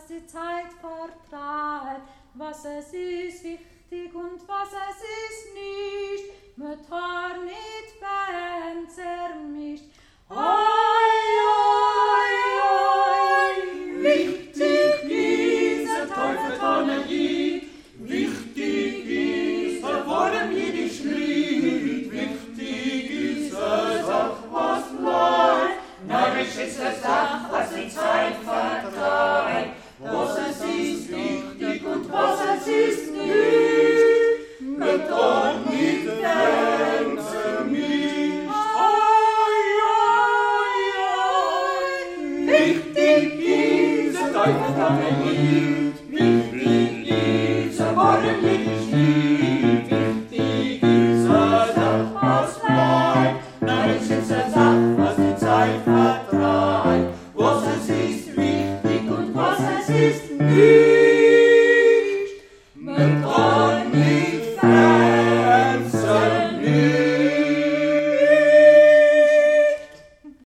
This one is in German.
die Zeit vertreibt, was es ist wichtig und was es ist nicht, mit Haar nicht Band zermischt. Wichtig ist der Teufel Lied, wichtig ist der Wurm jüdisch Lied, wichtig ist der Sach, was bleibt, narrisch ist der Sach, was die Zeit vertreibt, was es ist wichtig und was es ist